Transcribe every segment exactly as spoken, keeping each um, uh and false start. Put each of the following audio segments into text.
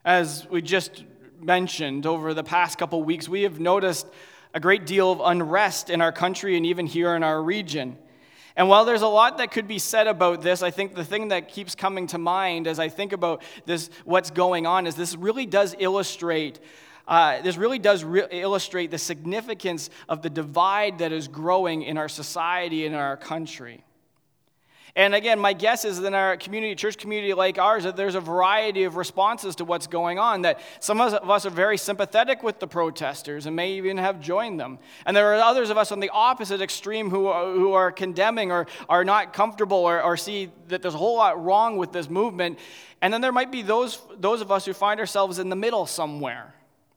As we just mentioned, over the past couple weeks, we have noticed a great deal of unrest in our country and even here in our region. And while there's a lot that could be said about this, I think the thing that keeps coming to mind as I think about this, what's going on, is this really does illustrate, uh, this really does re- illustrate the significance of the divide that is growing in our society and in our country. And again, my guess is that in our community, church community like ours, that there's a variety of responses to what's going on, that some of us are very sympathetic with the protesters and may even have joined them. And there are others of us on the opposite extreme who are, who are condemning or are not comfortable or, or see that there's a whole lot wrong with this movement. And then there might be those, those of us who find ourselves in the middle somewhere.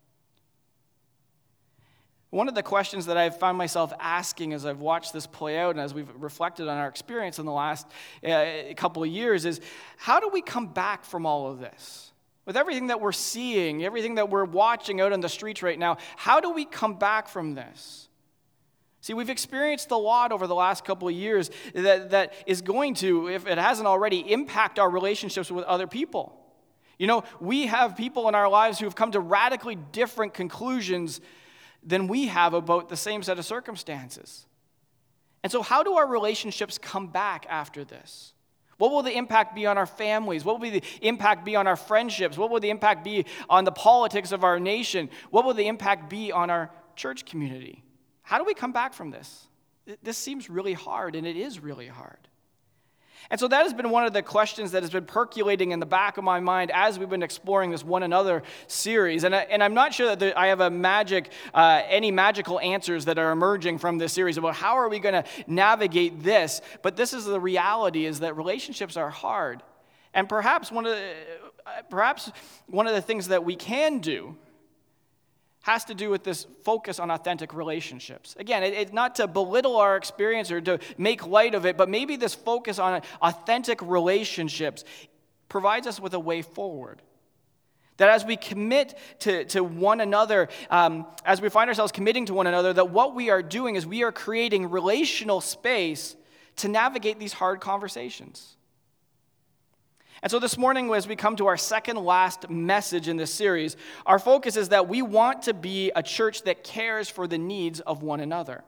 One of the questions that I've found myself asking as I've watched this play out and as we've reflected on our experience in the last uh, couple of years is, how do we come back from all of this? With everything that we're seeing, everything that we're watching out on the streets right now, how do we come back from this? See, we've experienced a lot over the last couple of years that, that is going to, if it hasn't already, impact our relationships with other people. You know, we have people in our lives who have come to radically different conclusions than we have about the same set of circumstances. And so how do our relationships come back after this? What will the impact be on our families? What will the impact be on our friendships? What will the impact be on the politics of our nation? What will the impact be on our church community? How do we come back from this? This seems really hard, and it is really hard. And so that has been one of the questions that has been percolating in the back of my mind as we've been exploring this One Another series. And, I, and I'm not sure that there, I have a magic, uh, any magical answers that are emerging from this series about how are we going to navigate this. But this is the reality, is that relationships are hard. And perhaps one of the, perhaps one of the things that we can do has to do with this focus on authentic relationships. Again, it's it, not to belittle our experience or to make light of it, but maybe this focus on authentic relationships provides us with a way forward. That as we commit to, to one another, um, as we find ourselves committing to one another, that what we are doing is we are creating relational space to navigate these hard conversations. And so this morning, as we come to our second last message in this series, our focus is that we want to be a church that cares for the needs of one another.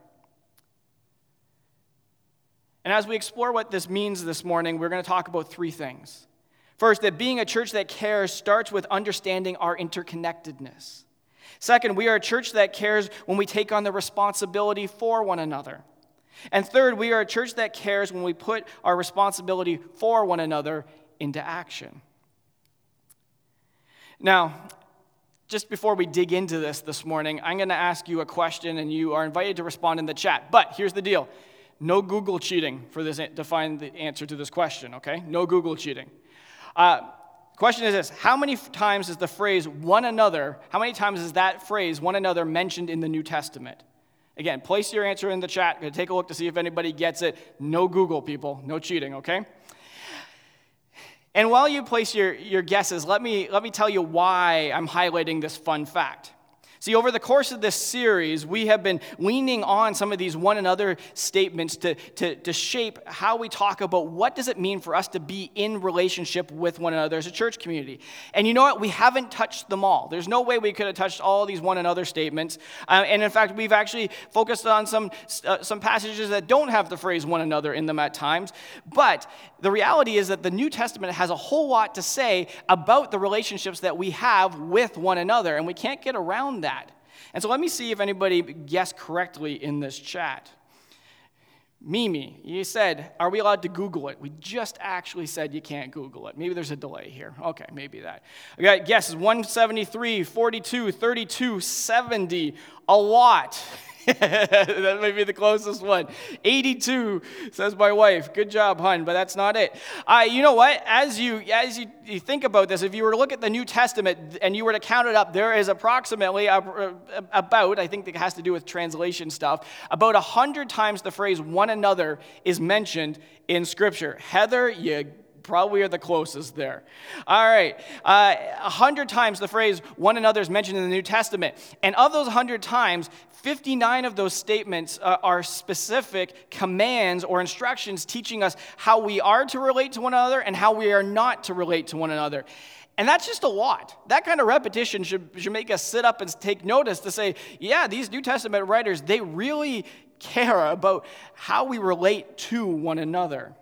And as we explore what this means this morning, we're going to talk about three things. First, that being a church that cares starts with understanding our interconnectedness. Second, we are a church that cares when we take on the responsibility for one another. And third, we are a church that cares when we put our responsibility for one another into action. Now, just before we dig into this this morning, I'm going to ask you a question, and you are invited to respond in the chat. But here's the deal. No Google cheating for this to find the answer to this question, okay? No Google cheating. Uh, question is this: how many times is the phrase one another, how many times is that phrase one another mentioned in the New Testament? Again, place your answer in the chat. I'm going to take a look to see if anybody gets it. No Google, people. No cheating, okay? And while you place your, your guesses, let me, let me tell you why I'm highlighting this fun fact. See, over the course of this series, we have been leaning on some of these one another statements to, to, to shape how we talk about what does it mean for us to be in relationship with one another as a church community. And you know what? We haven't touched them all. There's no way we could have touched all these one another statements. Uh, and in fact, we've actually focused on some, uh, some passages that don't have the phrase one another in them at times. But the reality is that the New Testament has a whole lot to say about the relationships that we have with one another, and we can't get around that. And so let me see if anybody guessed correctly in this chat. Mimi, you said, are we allowed to Google it? We just actually said you can't Google it. Maybe there's a delay here. Okay, maybe that. I got guesses: one seventy-three, forty-two, thirty-two, seventy. A lot. That may be the closest one. eighty-two, says my wife. Good job, hun, but that's not it. Uh, you know what? As you as you, you think about this, if you were to look at the New Testament and you were to count it up, there is approximately, uh, about, I think it has to do with translation stuff, about one hundred times the phrase one another is mentioned in Scripture. Heather, you probably are the closest there. All right. Uh, a hundred times the phrase one another is mentioned in the New Testament. And of those hundred times, fifty-nine of those statements uh, are specific commands or instructions teaching us how we are to relate to one another and how we are not to relate to one another. And that's just a lot. That kind of repetition should, should make us sit up and take notice to say, yeah, these New Testament writers, they really care about how we relate to one another.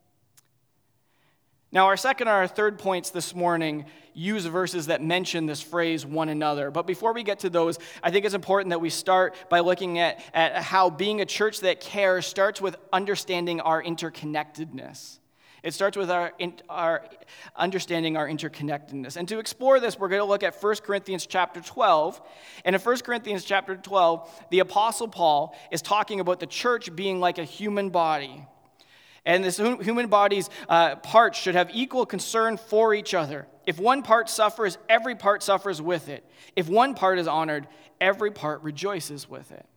Now, our second and our third points this morning use verses that mention this phrase, one another. But before we get to those, I think it's important that we start by looking at, at how being a church that cares starts with understanding our interconnectedness. It starts with our, our understanding our interconnectedness. And to explore this, we're going to look at First Corinthians chapter twelve. And in First Corinthians chapter twelve, the Apostle Paul is talking about the church being like a human body. And this human body's uh, parts should have equal concern for each other. If one part suffers, every part suffers with it. If one part is honored, every part rejoices with it.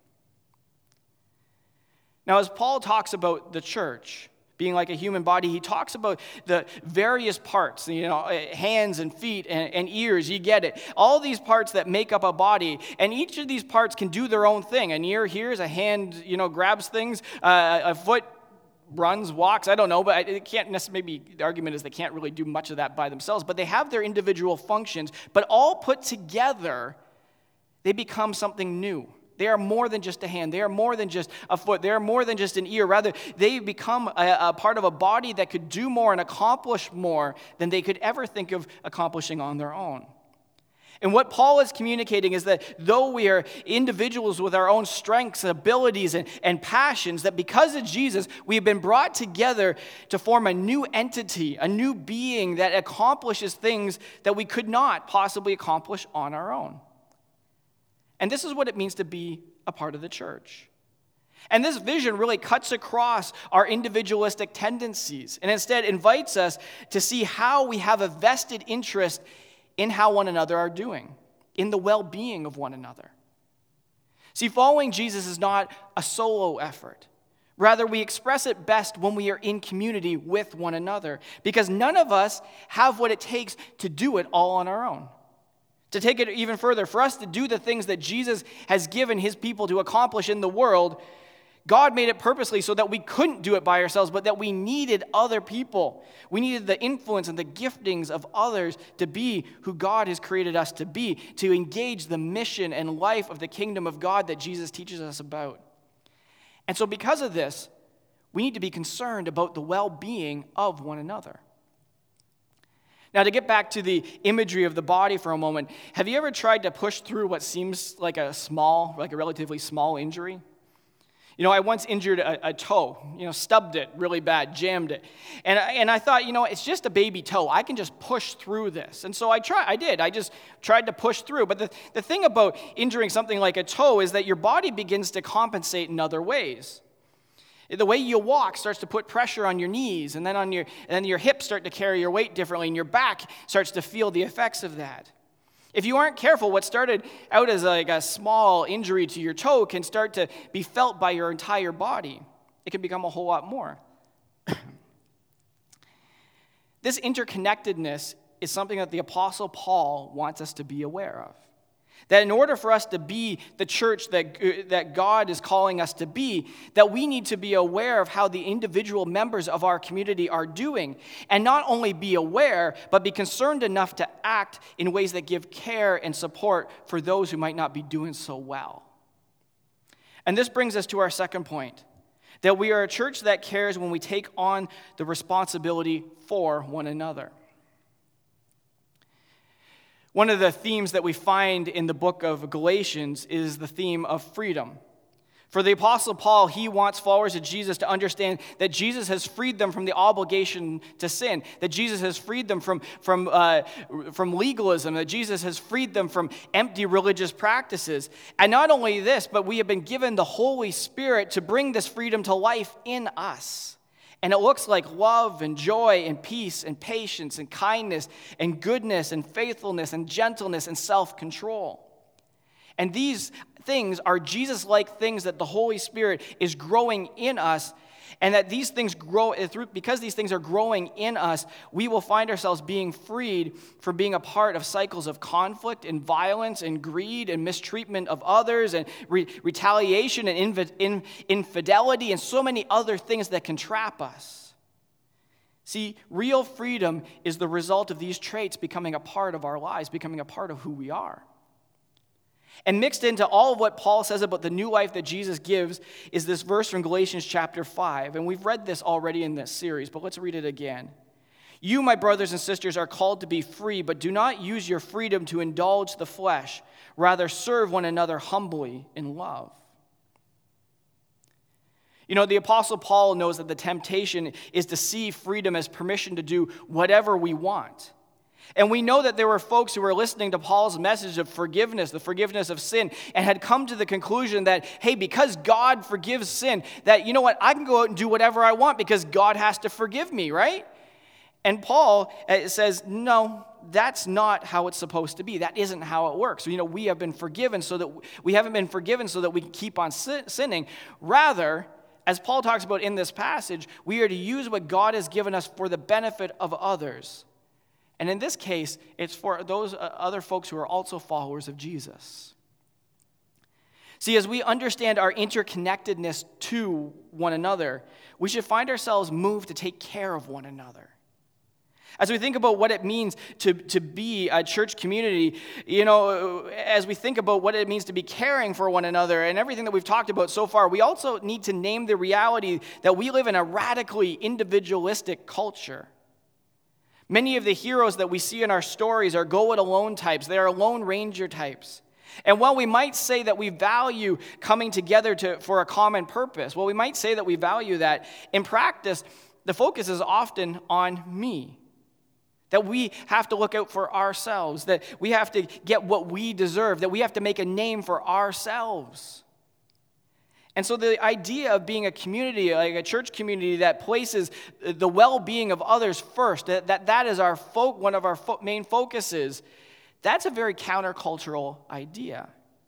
Now, as Paul talks about the church being like a human body, he talks about the various parts, you know, hands and feet and, and ears, you get it. All these parts that make up a body, and each of these parts can do their own thing. An ear hears, a hand, you know, grabs things, uh, a foot runs, walks, I don't know, but it can't necessarily, maybe the argument is they can't really do much of that by themselves, but they have their individual functions, but all put together, they become something new. They are more than just a hand. They are more than just a foot. They are more than just an ear. Rather, they become a, a part of a body that could do more and accomplish more than they could ever think of accomplishing on their own. And what Paul is communicating is that though we are individuals with our own strengths, abilities, and, and passions, that because of Jesus, we have been brought together to form a new entity, a new being that accomplishes things that we could not possibly accomplish on our own. And this is what it means to be a part of the church. And this vision really cuts across our individualistic tendencies and instead invites us to see how we have a vested interest in how one another are doing, in the well-being of one another. See, following Jesus is not a solo effort. Rather, we express it best when we are in community with one another, because none of us have what it takes to do it all on our own. To take it even further, for us to do the things that Jesus has given his people to accomplish in the world, God made it purposely so that we couldn't do it by ourselves, but that we needed other people. We needed the influence and the giftings of others to be who God has created us to be, to engage the mission and life of the kingdom of God that Jesus teaches us about. And so because of this, we need to be concerned about the well-being of one another. Now, to get back to the imagery of the body for a moment, have you ever tried to push through what seems like a small, like a relatively small injury? You know, I once injured a, a toe, you know, stubbed it really bad, jammed it. And I, and I thought, you know, it's just a baby toe. I can just push through this. And so I tried, I did. I just tried to push through. But the, the thing about injuring something like a toe is that your body begins to compensate in other ways. The way you walk starts to put pressure on your knees, and then on your and then your hips start to carry your weight differently, and your back starts to feel the effects of that. If you aren't careful, what started out as like a small injury to your toe can start to be felt by your entire body. It can become a whole lot more. This interconnectedness is something that the Apostle Paul wants us to be aware of. That in order for us to be the church that, that God is calling us to be, that we need to be aware of how the individual members of our community are doing. And not only be aware, but be concerned enough to act in ways that give care and support for those who might not be doing so well. And this brings us to our second point, that we are a church that cares when we take on the responsibility for one another. One of the themes that we find in the book of Galatians is the theme of freedom. For the Apostle Paul, he wants followers of Jesus to understand that Jesus has freed them from the obligation to sin, that Jesus has freed them from, from, uh, from legalism, that Jesus has freed them from empty religious practices. And not only this, but we have been given the Holy Spirit to bring this freedom to life in us. And it looks like love and joy and peace and patience and kindness and goodness and faithfulness and gentleness and self-control. And these things are Jesus-like things that the Holy Spirit is growing in us, and that these things grow, because these things are growing in us, we will find ourselves being freed from being a part of cycles of conflict and violence and greed and mistreatment of others and re- retaliation and inv- in- infidelity and so many other things that can trap us. See, real freedom is the result of these traits becoming a part of our lives, becoming a part of who we are. And mixed into all of what Paul says about the new life that Jesus gives is this verse from Galatians chapter five. And we've read this already in this series, but let's read it again. You, my brothers and sisters, are called to be free, but do not use your freedom to indulge the flesh. Rather, serve one another humbly in love. You know, the Apostle Paul knows that the temptation is to see freedom as permission to do whatever we want. And we know that there were folks who were listening to Paul's message of forgiveness, the forgiveness of sin, and had come to the conclusion that, hey, because God forgives sin, that, you know what, I can go out and do whatever I want because God has to forgive me, right? And Paul says, no, that's not how it's supposed to be. That isn't how it works. You know, we have been forgiven so that we haven't been forgiven so that we can keep on sinning. Rather, as Paul talks about in this passage, we are to use what God has given us for the benefit of others. And in this case, it's for those other folks who are also followers of Jesus. See, as we understand our interconnectedness to one another, we should find ourselves moved to take care of one another. As we think about what it means to, to be a church community, you know, as we think about what it means to be caring for one another and everything that we've talked about so far, we also need to name the reality that we live in a radically individualistic culture. Many of the heroes that we see in our stories are go-it-alone types. They are lone ranger types. And while we might say that we value coming together to, for a common purpose, well, we might say that we value that, in practice, the focus is often on me. That we have to look out for ourselves, that we have to get what we deserve, that we have to make a name for ourselves. And so the idea of being a community, like a church community that places the well-being of others first, that that, that is our fo- one of our fo- main focuses, that's a very countercultural idea.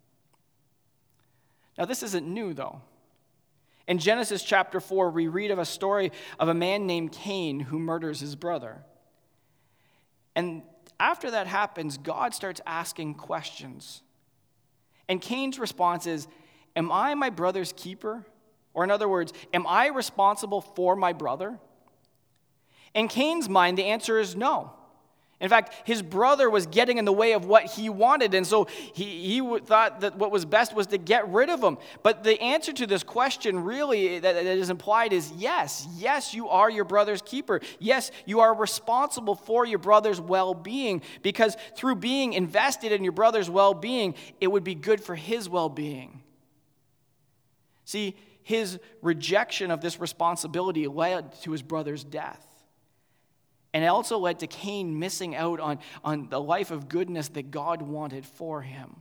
Now, this isn't new, though. In Genesis chapter four, we read of a story of a man named Cain who murders his brother. And after that happens, God starts asking questions. And Cain's response is, am I my brother's keeper? Or in other words, am I responsible for my brother? In Cain's mind, the answer is no. In fact, his brother was getting in the way of what he wanted, and so he, he thought that what was best was to get rid of him. But the answer to this question really that, that is implied is yes. Yes, you are your brother's keeper. Yes, you are responsible for your brother's well-being, because through being invested in your brother's well-being, it would be good for his well-being. See, his rejection of this responsibility led to his brother's death. And it also led to Cain missing out on, on the life of goodness that God wanted for him.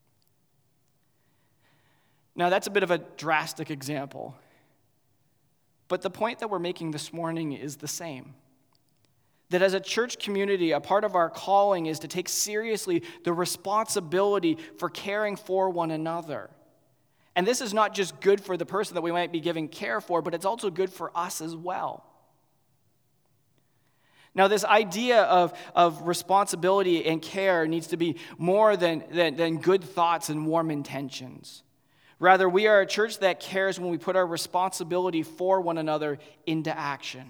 Now, that's a bit of a drastic example. But the point that we're making this morning is the same. That as a church community, a part of our calling is to take seriously the responsibility for caring for one another. And this is not just good for the person that we might be giving care for, but it's also good for us as well. Now, this idea of, of responsibility and care needs to be more than, than, than good thoughts and warm intentions. Rather, we are a church that cares when we put our responsibility for one another into action.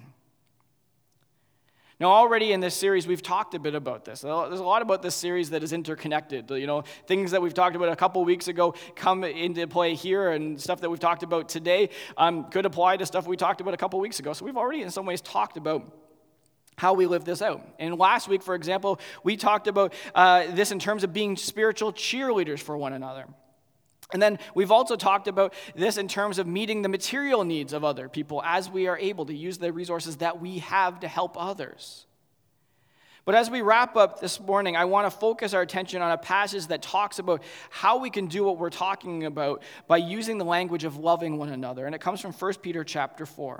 Now, already in this series, we've talked a bit about this. There's a lot about this series that is interconnected. You know, things that we've talked about a couple weeks ago come into play here, and stuff that we've talked about today um, could apply to stuff we talked about a couple weeks ago. So we've already, in some ways, talked about how we live this out. And last week, for example, we talked about uh, this in terms of being spiritual cheerleaders for one another. And then we've also talked about this in terms of meeting the material needs of other people as we are able to use the resources that we have to help others. But as we wrap up this morning, I want to focus our attention on a passage that talks about how we can do what we're talking about by using the language of loving one another. And it comes from First Peter chapter four.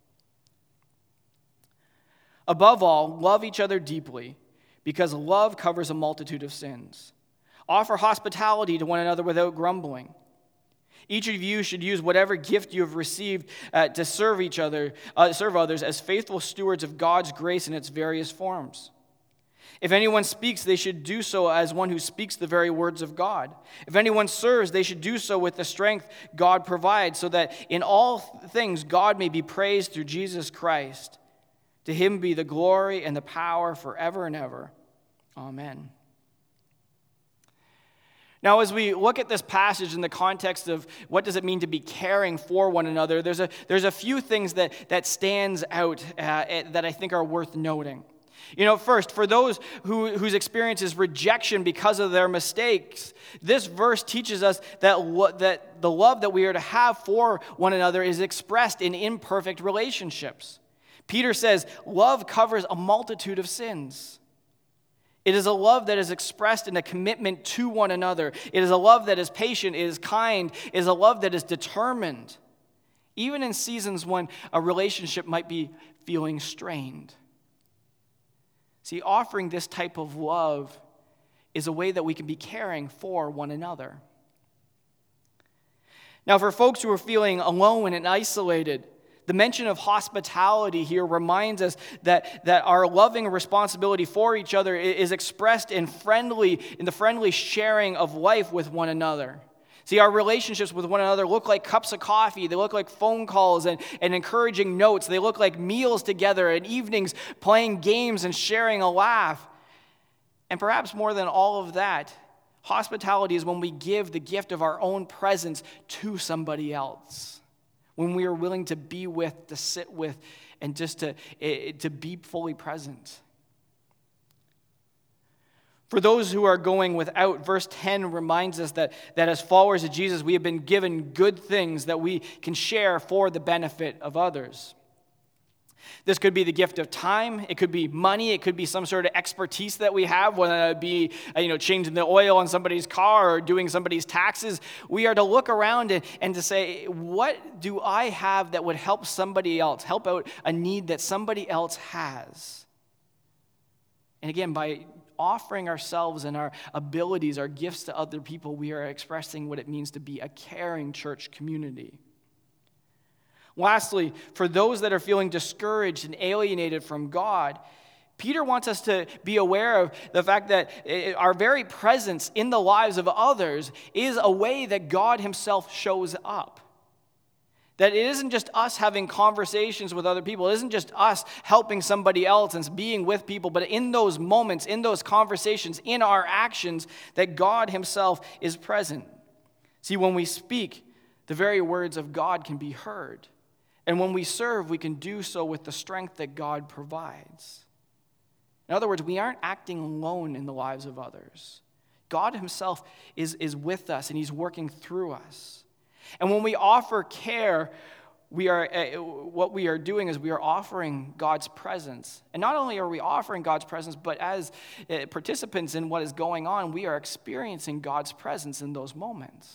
Above all, love each other deeply, because love covers a multitude of sins. Offer hospitality to one another without grumbling. Each of you should use whatever gift you have received uh, to serve each other, uh, serve others as faithful stewards of God's grace in its various forms. If anyone speaks, they should do so as one who speaks the very words of God. If anyone serves, they should do so with the strength God provides, so that in all things God may be praised through Jesus Christ. To him be the glory and the power forever and ever. Amen. Now, as we look at this passage in the context of what does it mean to be caring for one another, there's a, there's a few things that, that stands out uh, that I think are worth noting. You know, first, for those who, whose experience is rejection because of their mistakes, this verse teaches us that, lo- that the love that we are to have for one another is expressed in imperfect relationships. Peter says, love covers a multitude of sins. It is a love that is expressed in a commitment to one another. It is a love that is patient, it is kind, it is a love that is determined, even in seasons when a relationship might be feeling strained. See, offering this type of love is a way that we can be caring for one another. Now, for folks who are feeling alone and isolated, the mention of hospitality here reminds us that, that our loving responsibility for each other is expressed in friendly, in the friendly sharing of life with one another. See, our relationships with one another look like cups of coffee. They look like phone calls and, and encouraging notes. They look like meals together and evenings playing games and sharing a laugh. And perhaps more than all of that, hospitality is when we give the gift of our own presence to somebody else. When we are willing to be with, to sit with, and just to, to be fully present. For those who are going without, verse ten reminds us that, that as followers of Jesus, we have been given good things that we can share for the benefit of others. This could be the gift of time. It could be money. It could be some sort of expertise that we have, whether it be you know, changing the oil on somebody's car or doing somebody's taxes. We are to look around and, and to say, what do I have that would help somebody else, help out a need that somebody else has? And again, by offering ourselves and our abilities, our gifts to other people, we are expressing what it means to be a caring church community. Lastly, for those that are feeling discouraged and alienated from God, Peter wants us to be aware of the fact that our very presence in the lives of others is a way that God himself shows up. That it isn't just us having conversations with other people. It isn't just us helping somebody else and being with people, but in those moments, in those conversations, in our actions, that God himself is present. See, when we speak, the very words of God can be heard. And when we serve, we can do so with the strength that God provides. In other words, we aren't acting alone in the lives of others. God himself is, is with us, and he's working through us. And when we offer care, we are uh, what we are doing is we are offering God's presence. And not only are we offering God's presence, but as uh, participants in what is going on, we are experiencing God's presence in those moments.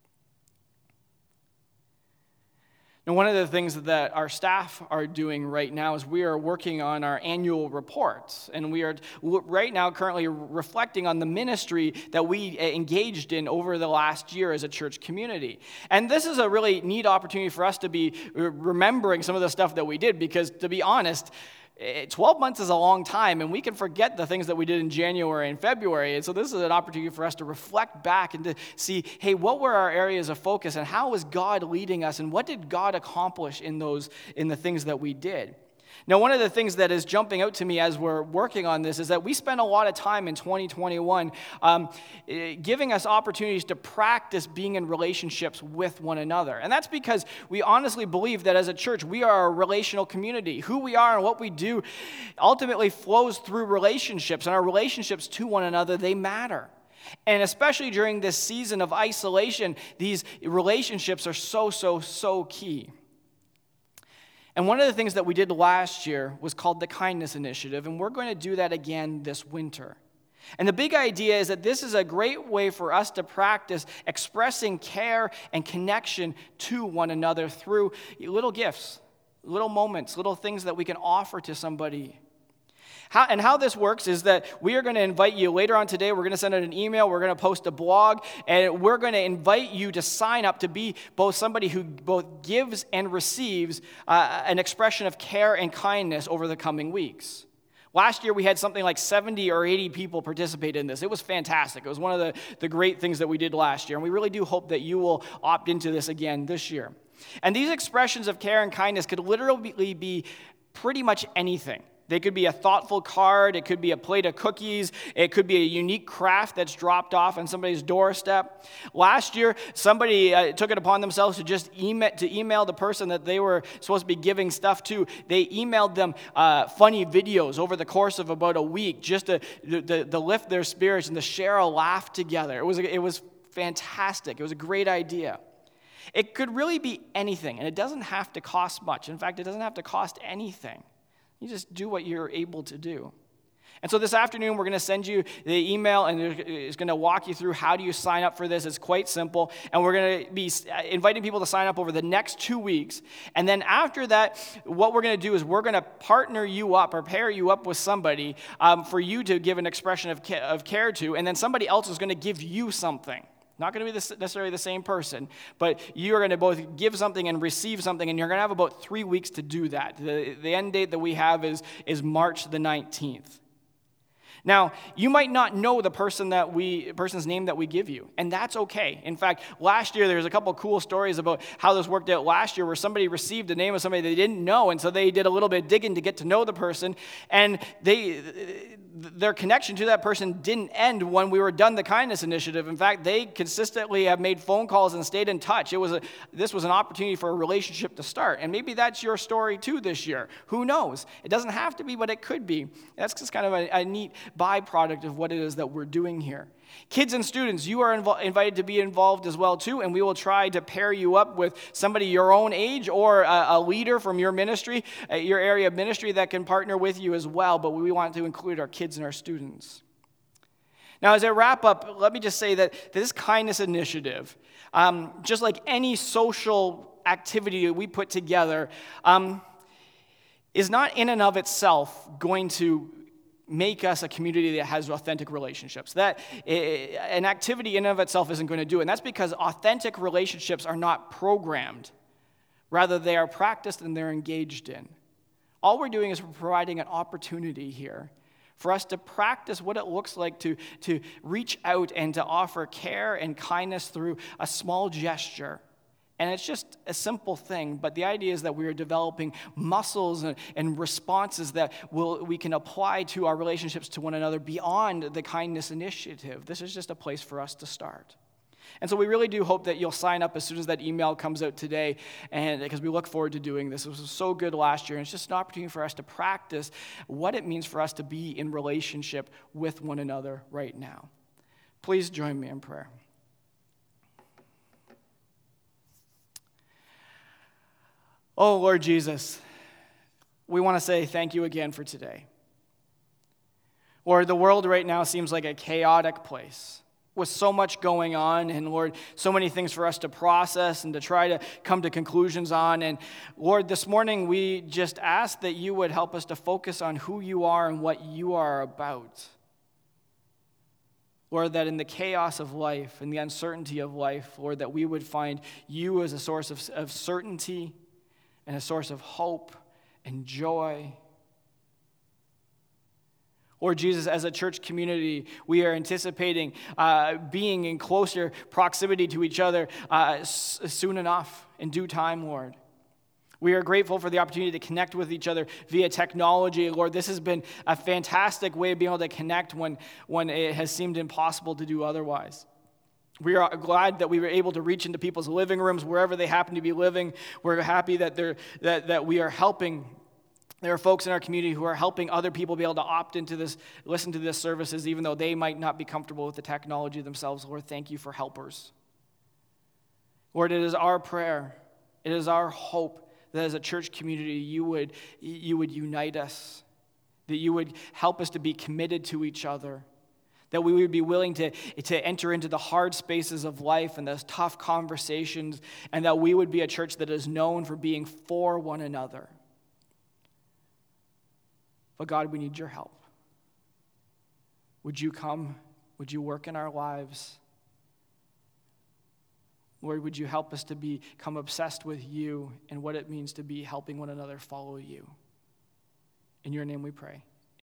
And one of the things that our staff are doing right now is we are working on our annual reports. And we are right now currently reflecting on the ministry that we engaged in over the last year as a church community. And this is a really neat opportunity for us to be remembering some of the stuff that we did, because to be honest, twelve months is a long time, and we can forget the things that we did in January and February. And so this is an opportunity for us to reflect back and to see, hey, what were our areas of focus, and how was God leading us, and what did God accomplish in those in the things that we did? Now, one of the things that is jumping out to me as we're working on this is that we spent a lot of time in twenty twenty-one um, giving us opportunities to practice being in relationships with one another. And that's because we honestly believe that as a church, we are a relational community. Who we are and what we do ultimately flows through relationships, and our relationships to one another, they matter. And especially during this season of isolation, these relationships are so, so, so key. And one of the things that we did last year was called the Kindness Initiative, and we're going to do that again this winter. And the big idea is that this is a great way for us to practice expressing care and connection to one another through little gifts, little moments, little things that we can offer to somebody. How, and how this works is that we are going to invite you later on today. We're going to send out an email. We're going to post a blog. And we're going to invite you to sign up to be both somebody who both gives and receives uh, an expression of care and kindness over the coming weeks. Last year, we had something like seventy or eighty people participate in this. It was fantastic. It was one of the, the great things that we did last year. And we really do hope that you will opt into this again this year. And these expressions of care and kindness could literally be pretty much anything. They could be a thoughtful card, it could be a plate of cookies, it could be a unique craft that's dropped off on somebody's doorstep. Last year, somebody uh, took it upon themselves to just email, to email the person that they were supposed to be giving stuff to. They emailed them uh, funny videos over the course of about a week just to, to, to lift their spirits and to share a laugh together. It was, it was fantastic. It was a great idea. It could really be anything, and it doesn't have to cost much. In fact, it doesn't have to cost anything. You just do what you're able to do. And so this afternoon, we're going to send you the email, and it's going to walk you through how do you sign up for this. It's quite simple. And we're going to be inviting people to sign up over the next two weeks. And then after that, what we're going to do is we're going to partner you up or pair you up with somebody um, for you to give an expression of ca- of care to, and then somebody else is going to give you something. Not going to be necessarily the same person, but you are going to both give something and receive something, and you're going to have about three weeks to do that. The, the end date that we have is, is March the nineteenth. Now, you might not know the person that we person's name that we give you, and that's okay. In fact, last year there was a couple of cool stories about how this worked out last year where somebody received the name of somebody they didn't know, and so they did a little bit of digging to get to know the person, and they their connection to that person didn't end when we were done the kindness initiative. In fact, they consistently have made phone calls and stayed in touch. It was a, this was an opportunity for a relationship to start, and maybe that's your story too this year. Who knows? It doesn't have to be, but it could be. That's just kind of a, a neat byproduct of what it is that we're doing here. Kids and students, you are inv- invited to be involved as well too, and we will try to pair you up with somebody your own age or a, a leader from your ministry, uh, your area of ministry that can partner with you as well, but we want to include our kids and our students. Now, as I wrap up, let me just say that this kindness initiative, um, just like any social activity that we put together, um, is not in and of itself going to make us a community that has authentic relationships. That an activity in and of itself isn't going to do it. And that's because authentic relationships are not programmed. Rather, they are practiced and they're engaged in. All we're doing is we're providing an opportunity here for us to practice what it looks like to, to reach out and to offer care and kindness through a small gesture. And it's just a simple thing, but the idea is that we are developing muscles and, and responses that will, we can apply to our relationships to one another beyond the kindness initiative. This is just a place for us to start. And so we really do hope that you'll sign up as soon as that email comes out today, and because we look forward to doing this. It was so good last year, and it's just an opportunity for us to practice what it means for us to be in relationship with one another right now. Please join me in prayer. Oh, Lord Jesus, we want to say thank you again for today. Lord, the world right now seems like a chaotic place with so much going on, and Lord, so many things for us to process and to try to come to conclusions on. And Lord, this morning we just ask that you would help us to focus on who you are and what you are about. Lord, that in the chaos of life and the uncertainty of life, Lord, that we would find you as a source of, of certainty and a source of hope and joy. Lord Jesus, as a church community, we are anticipating uh, being in closer proximity to each other uh, s- soon enough, in due time, Lord. We are grateful for the opportunity to connect with each other via technology. Lord, this has been a fantastic way of being able to connect when, when it has seemed impossible to do otherwise. We are glad that we were able to reach into people's living rooms wherever they happen to be living. We're happy that they're, that, that we are helping. There are folks in our community who are helping other people be able to opt into this, listen to this services, even though they might not be comfortable with the technology themselves. Lord, thank you for helpers. Lord, it is our prayer, it is our hope that as a church community you would, you would unite us, that you would help us to be committed to each other, that we would be willing to, to enter into the hard spaces of life and those tough conversations, and that we would be a church that is known for being for one another. But God, we need your help. Would you come? Would you work in our lives? Lord, would you help us to become obsessed with you and what it means to be helping one another follow you? In your name we pray.